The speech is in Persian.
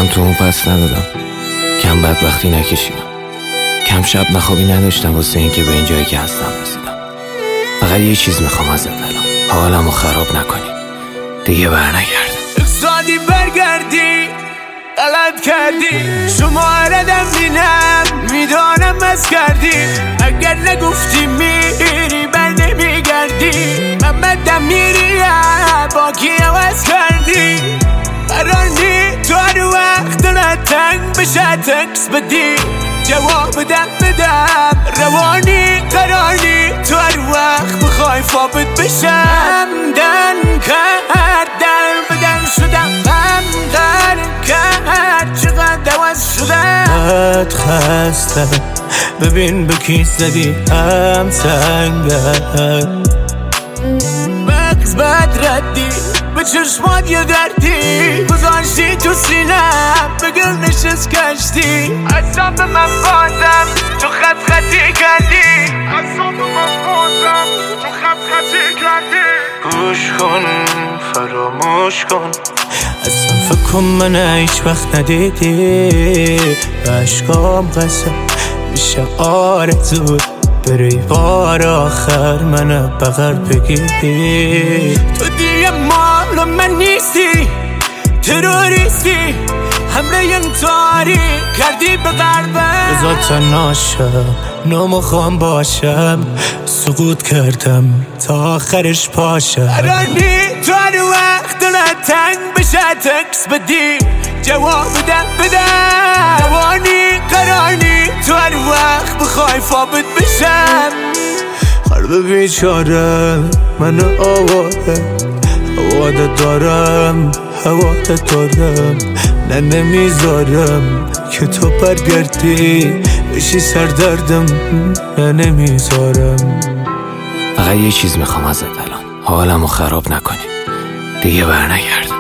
تو اون پس ندادم، کم بدبختی نکشیدم، کم شب نخوابی نداشتم واسه این که به این جایی که هستم رسیدم. فقط یه چیز میخوام ازت الان، حالمو خراب نکنی، دیگه برنگرد. اقصادی برگردی، غلط کردی، شماردم بینم میدانم از کردی. اگر نگفتی میری بر نمیگردی، من بدم میری با کی عوض کردی. قرار نی تو هر وقت دلت تنگ بشه تکس بدی، جواب بدم روانی. قرار نی تو هر وقت بخوای ثابت بشم. دن کردن بدن شدم، غم کرد چقدر عوض شدم. قد خستم ببین به کی زدی هم سنگم. مغز بد ردی به چشمات یه دردی، گذاشتی تو سینم به گل نشست کشتی. اصلا به من بازم تو خط خطی کردی، اصلا به من بازم تو خط خطی کردی. گوش کن فراموش کن، اصلا فکر کن من هیچ وقت ندیدی. عشقام قسم میشه آرزود بری بار آخر من بغل بگیری. تو دیگه مال من نیستی، تروریستی، حمله انتحاری کردی به قلبم. بذار تنهاشم نمیخوام باشم، سقوط کردم تا آخرش پاشم. قراری تو هر وقت دلت تنگ بشه تکس بدی، جواب بدم روانی. قراری تو هر وقت بخوای ثابت بشم. قلب بیچاره من آواده دارم، هواده دارم، نه نمیذارم که تو برگردی بشی سردردم، نه نمیذارم. فقط یه چیز میخوام ازت الان، حالمو خراب نکنی، دیگه برنگرد.